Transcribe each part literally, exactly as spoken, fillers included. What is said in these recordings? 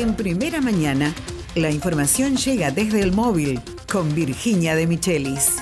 En Primera Mañana, la información llega desde el móvil con Virginia de Michelis.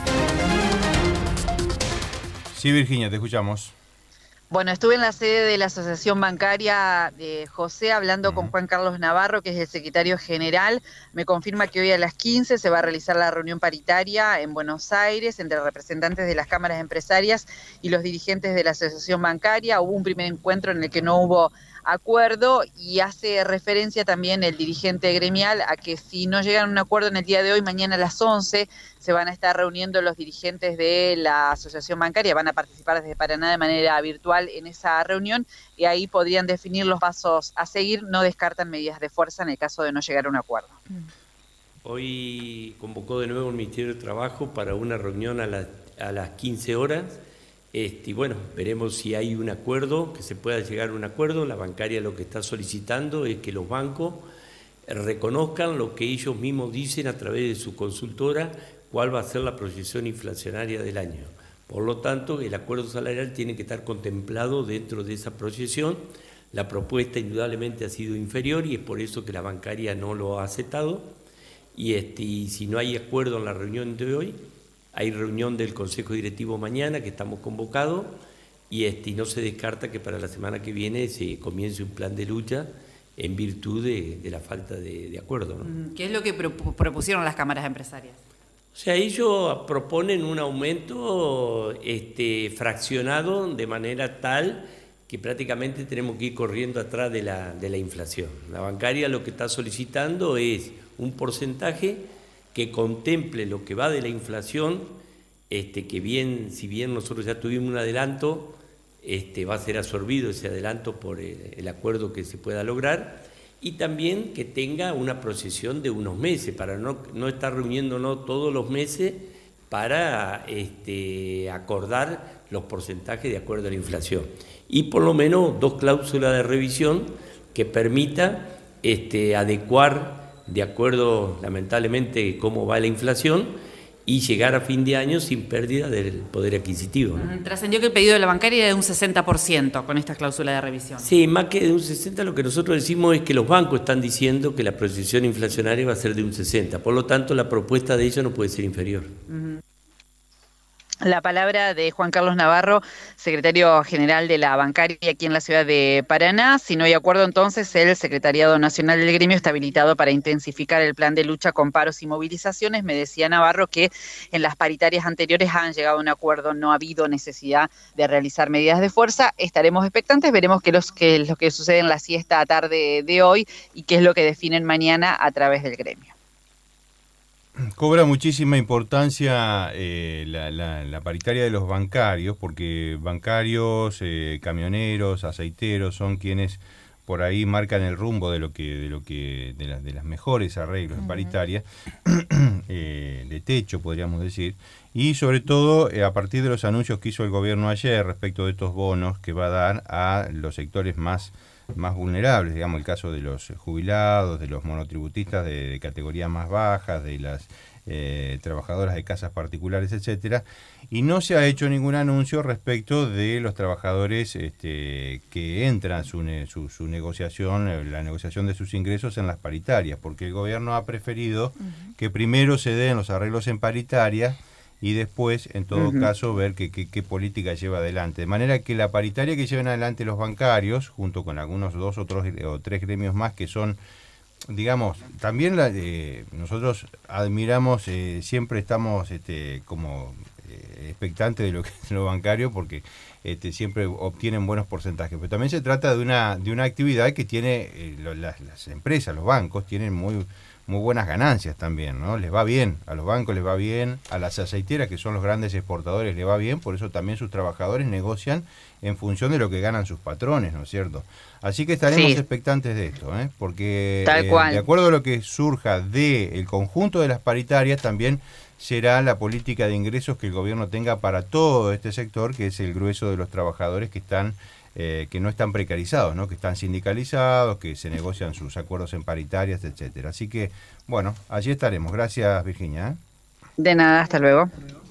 Sí, Virginia, te escuchamos. Bueno, estuve en la sede de la Asociación Bancaria de José hablando uh-huh. con Juan Carlos Navarro, que es el secretario general. Me confirma que hoy a las quince se va a realizar la reunión paritaria en Buenos Aires entre representantes de las cámaras empresarias y los dirigentes de la Asociación Bancaria. Hubo un primer encuentro en el que no hubo acuerdo y hace referencia también el dirigente gremial a que si no llegan a un acuerdo en el día de hoy, mañana a las once se van a estar reuniendo los dirigentes de la Asociación Bancaria, van a participar desde Paraná de manera virtual en esa reunión y ahí podrían definir los pasos a seguir. No descartan medidas de fuerza en el caso de no llegar a un acuerdo. Hoy convocó de nuevo el Ministerio de Trabajo para una reunión a, la, a las quince horas. Este, y bueno, veremos si hay un acuerdo, que se pueda llegar a un acuerdo. La bancaria lo que está solicitando es que los bancos reconozcan lo que ellos mismos dicen a través de su consultora, cuál va a ser la proyección inflacionaria del año. Por lo tanto, el acuerdo salarial tiene que estar contemplado dentro de esa proyección. La propuesta indudablemente ha sido inferior y es por eso que la bancaria no lo ha aceptado. Y, este, y si no hay acuerdo en la reunión de hoy, hay reunión del Consejo Directivo mañana que estamos convocados y, este, y no se descarta que para la semana que viene se comience un plan de lucha en virtud de, de la falta de, de acuerdo, ¿no? ¿Qué es lo que propusieron las cámaras empresarias? O sea, ellos proponen un aumento este, fraccionado de manera tal que prácticamente tenemos que ir corriendo atrás de la, de la inflación. La bancaria lo que está solicitando es un porcentaje que contemple lo que va de la inflación, este, que bien, si bien nosotros ya tuvimos un adelanto, este, va a ser absorbido ese adelanto por el, el acuerdo que se pueda lograr, y también que tenga una proyección de unos meses, para no, no estar reuniéndonos todos los meses para este, acordar los porcentajes de acuerdo a la inflación. Y por lo menos dos cláusulas de revisión que permita este, adecuar de acuerdo, lamentablemente, cómo va la inflación y llegar a fin de año sin pérdida del poder adquisitivo, ¿no? Trascendió que el pedido de la bancaria era de un sesenta por ciento con esta cláusula de revisión. Sí, más que de un sesenta por ciento, lo que nosotros decimos es que los bancos están diciendo que la proyección inflacionaria va a ser de un sesenta por ciento, por lo tanto la propuesta de ellos no puede ser inferior. Uh-huh. La palabra de Juan Carlos Navarro, secretario general de la bancaria aquí en la ciudad de Paraná. Si no hay acuerdo, entonces el Secretariado Nacional del Gremio está habilitado para intensificar el plan de lucha con paros y movilizaciones. Me decía Navarro que en las paritarias anteriores han llegado a un acuerdo, no ha habido necesidad de realizar medidas de fuerza. Estaremos expectantes, veremos qué es que, lo que sucede en la siesta tarde de hoy y qué es lo que definen mañana a través del gremio. Cobra muchísima importancia eh, la, la, la paritaria de los bancarios, porque bancarios, eh, camioneros, aceiteros son quienes por ahí marcan el rumbo de lo que de lo que de, la, de las mejores arreglos uh-huh. paritarias eh, de techo, podríamos decir, y sobre todo eh, a partir de los anuncios que hizo el gobierno ayer respecto de estos bonos que va a dar a los sectores más más vulnerables, digamos el caso de los jubilados, de los monotributistas de, de categorías más bajas, de las eh, trabajadoras de casas particulares, etcétera, y no se ha hecho ningún anuncio respecto de los trabajadores este, que entran su, su, su negociación, la negociación de sus ingresos en las paritarias, porque el gobierno ha preferido uh-huh. que primero se den los arreglos en paritaria y después, en todo uh-huh. caso, ver qué qué qué política lleva adelante. De manera que la paritaria que llevan adelante los bancarios, junto con algunos dos otros o tres gremios más que son, digamos, también la, eh, nosotros admiramos, eh, siempre estamos este, como eh, expectantes de lo que es lo bancario, porque este, siempre obtienen buenos porcentajes. Pero también se trata de una, de una actividad que tiene, eh, lo, las, las empresas, los bancos, tienen muy... muy buenas ganancias también, ¿no? Les va bien, a los bancos les va bien, a las aceiteras, que son los grandes exportadores, les va bien, por eso también sus trabajadores negocian en función de lo que ganan sus patrones, ¿no es cierto? Así que estaremos sí. expectantes de esto, ¿eh? Porque Tal eh, cual. de acuerdo a lo que surja del conjunto de las paritarias, también será la política de ingresos que el gobierno tenga para todo este sector, que es el grueso de los trabajadores que están Eh, que no están precarizados, ¿no? Que están sindicalizados, que se negocian sus acuerdos en paritarias, etcétera. Así que, bueno, allí estaremos. Gracias, Virginia. De nada, hasta luego.